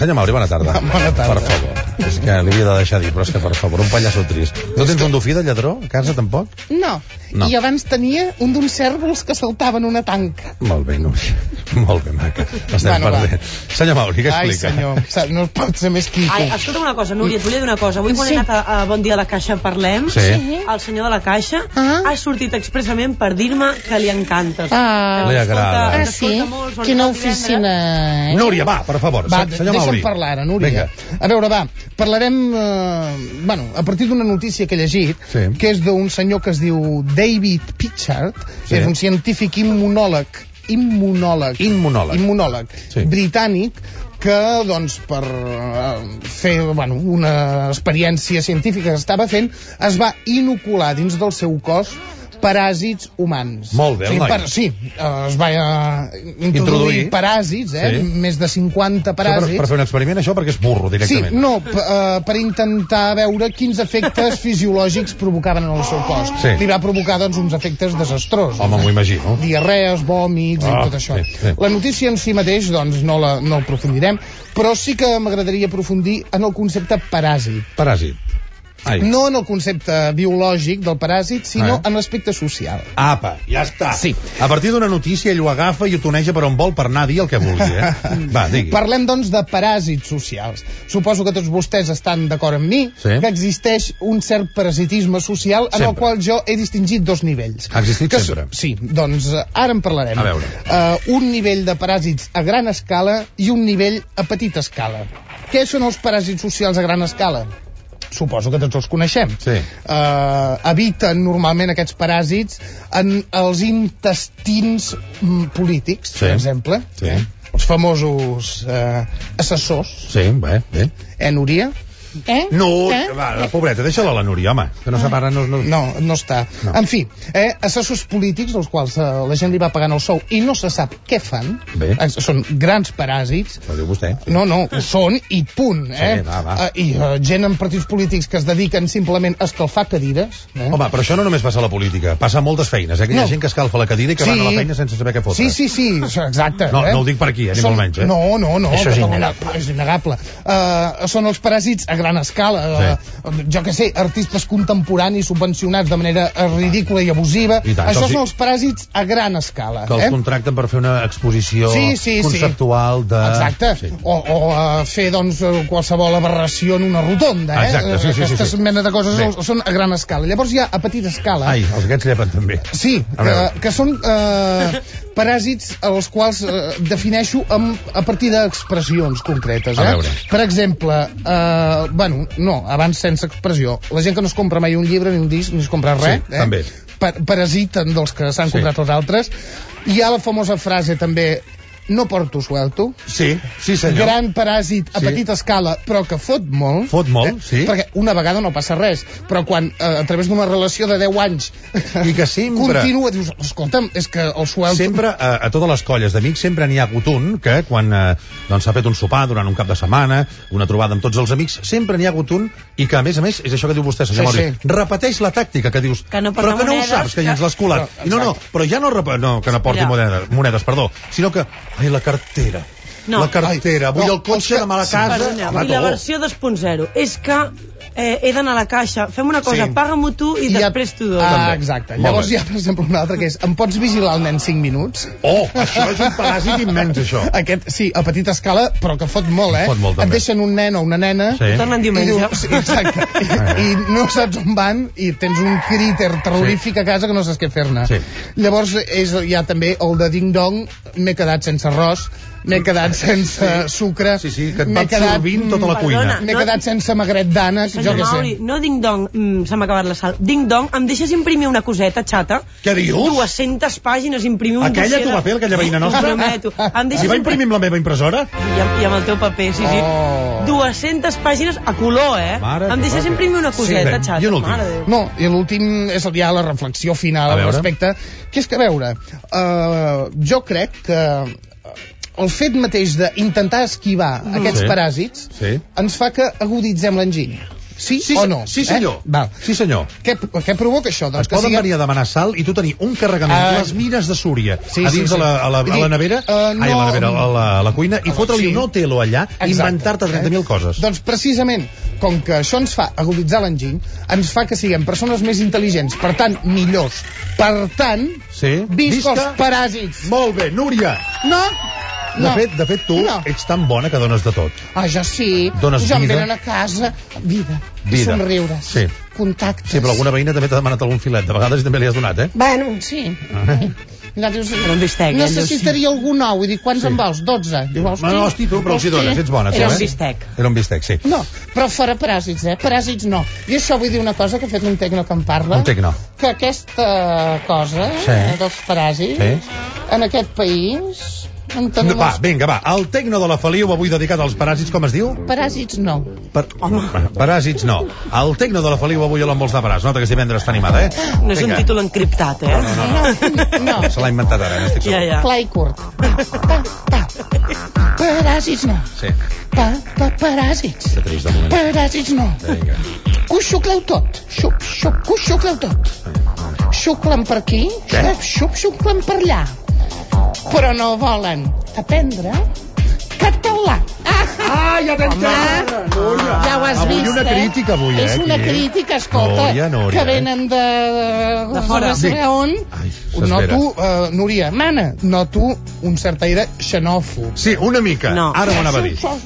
Senyor Mauri, bona tarda. Bona tarda. Per favor. És que li havia de deixar dir, però és que per favor, un pallasso trist. No tens un dofí de lladró a casa, tampoc? No. I abans tenia un d'uns cèrvols que saltaven una tanca. Molt bé, Núria. Molt bé, maca. Estem perdent. Senyor Mauri, què explica? Ai, senyor, no pot ser més quico. Ai, escolta una cosa, Núria, et volia dir una cosa. Avui quan he anat a Bon Dia a la Caixa Parlem, el senyor de la Caixa ha sortit expressament per dir-me que li encantes. Li agrada. Sí? Quina oficina, eh? Núria, va, per favor. Va, senyor Mauri. deixa'm parlar ara, Núria. A veure, va, parlarem, a partir d'una notícia que he llegit, que és d'un senyor que es diu David Pichard, que és un científic immunòleg britànic, que, doncs, per fer una experiència científica que estava fent, es va inocular dins del seu cos paràsits humans. Molt bé, el noi. Sí, es va introduir paràsits, més de 50 paràsits. Per fer un experiment, això, perquè és burro, directament. Sí, no, per intentar veure quins efectes fisiològics provocaven en el seu cos. Li va provocar, doncs, uns efectes desastrosos. Home, m'ho imagino. Diarrees, vòmits i tot això. La notícia en si mateix, doncs, no aprofundirem, però sí que m'agradaria aprofundir en el concepte paràsit. Paràsit. No en el concepte biològic del paràsit, sinó en l'aspecte social. Apa, ja està. Sí. A partir d'una notícia ell ho agafa i ho toneja per on vol per anar a dir el que vulgui, Va, digui. Parlem, doncs, de paràsits socials. Suposo que tots vostès estan d'acord amb mi que existeix un cert parasitisme social en el qual jo he distingit dos nivells. Ha existit sempre? Sí, doncs ara en parlarem. A veure. Un nivell de paràsits a gran escala i un nivell a petita escala. Què són els paràsits socials a gran escala? Suposo que tots els coneixem. Habiten normalment aquests paràsits en els intestins polítics, per exemple. Els famosos assessors. Sí, bé. Núria? No, va, la pobreta, deixa-la la Núria, home, que no separa... No està. En fi, assessors polítics, als quals la gent li va pagant el sou i no se sap què fan, són grans paràsits. Ho diu vostè. No, ho són i punt. I gent en partits polítics que es dediquen simplement a escalfar cadires. Home, però això no només passa a la política, passa a moltes feines, que hi ha gent que escalfa la cadira i que van a la feina sense saber què fotre. Sí, exacte. No ho dic per aquí, ni molt menys. No. Això és innegable. És innegable. Són els paràsits a gran escala, jo que sé, artistes contemporanis subvencionats de manera ridícula i abusiva. Això són els paràsits a gran escala. Que els contracten per fer una exposició conceptual de... Exacte. O fer, doncs, qualsevol aberració en una rotonda. Exacte, Aquestes mena de coses són a gran escala. Llavors hi ha a petita escala. Ai, els gats llepen també. Sí, que són paràsits als quals defineixo a partir d'expressions concretes. Per exemple, abans sense expressió. La gent que no es compra mai un llibre ni un disc ni es compra res, també. Parasiten dels que s'han comprat els altres. Hi ha la famosa frase també: no porto suelto. Sí, senyor. Gran paràsit a petita escala, però que fot molt. Fot molt, sí. Perquè una vegada no passa res, però quan a través d'una relació de 10 anys i que sempre continua, dius, escolta'm, és que el suelto... Sempre, a totes les colles d'amics, sempre n'hi ha hagut un que quan s'ha fet un sopar durant un cap de setmana, una trobada amb tots els amics, sempre n'hi ha hagut un i que, a més, és això que diu vostè, senyor Mauri, repeteix la tàctica, que dius, però que no ho saps, que ja ens l'has colat. I però ja que no porti monedes, sinó que la cartera. La cartera, vull el cotxe, demà a la casa... I la versió 2.0 és que he d'anar a la caixa, fem una cosa, paga-m'ho tu i després t'ho dono. Exacte. Llavors hi ha, per exemple, una altra que és: em pots vigilar el nen 5 minuts? Això és un paràsit immens, això. Aquest, sí, a petita escala, però que fot molt, Fot molt, et deixen un nen o una nena i tornen diumenge. Exacte. I no saps on van i tens un críter terrorífic a casa que no saps què fer-ne. Llavors hi ha també el de ding-dong: m'he quedat sense arròs, m'he quedat sense sucre, que et va absorbint tota la cuina. M'he quedat sense magret d'ànec, jo què sé. No ding-dong, se m'ha acabat la sal. Ding-dong, em deixes imprimir una coseta xata? Què dius? 200 pàgines, imprimir un dossier... Aquella t'ho va fer, aquella veïna nostra? T'ho prometo. Si va imprimir amb la meva impressora? I amb el teu paper, sí. 200 pàgines a color, em deixes imprimir una coseta xata. I l'últim? No, i l'últim és ja la reflexió final al respecte, que és que, a veure, jo crec que el fet mateix d'intentar esquivar aquests paràsits ens fa que aguditzem l'enginy. Sí o no? Sí, senyor. Val. Sí, senyor. Què provoca això? Doncs et poden venir a demanar sal i tu tenir un carregament, les mines de Súria, a dins de la nevera, a la cuina, i fotre-li un Otelo allà i inventar-te 30.000 coses. Doncs precisament, com que això ens fa aguditzar l'enginy, ens fa que siguem persones més intel·ligents, per tant, millors. Per tant, visca els paràsits. Molt bé, Núria. No. De fet, tu ets tan bona que dones de tot. Ah, jo sí. Dones ja vida. em venen a casa. Vida. Somriures. Sí. Contactes. Sí, però alguna veïna també t'ha demanat algun filet. De vegades també li has donat, eh? Bueno, sí. Necessitaria algun ou. I dic, quants en vols? 12. No, hosti, tu, però els hi dones, ets bona. Era un bistec. Era un bistec, sí. No, però fora paràsits, Paràsits no. I això vull dir una cosa que ha fet un tecno que em parla. Un tecno. Que aquesta cosa dels paràsits en aquest país... Va, vinga, va. El tecno de la Feliu avui dedicat als paràsits, com es diu? Paràsits no. Paràsits no. El tecno de la Feliu avui a l'Envols de Paràs. Nota que si divendres està animada, No és un títol encriptat, No. Se l'ha inventat ara, n'estic segur. Ja. Clar i curt. Paràsits no. Sí. Paràsits. Que trist de moment. Paràsits no. Vinga. Que ho xucleu tot. Xup, xup, que ho xucleu tot. Xuclen per aquí, xup, xuclen per allà. Però no volen aprendre català. Ja t'entenc! Ja ho has vist, Avui una crítica, avui, És una crítica, escolta, que venen de fora. No sé on. Noto, Núria, mana, noto un cert aire xenòfob. Sí, una mica. Ara m'ho anava a dir.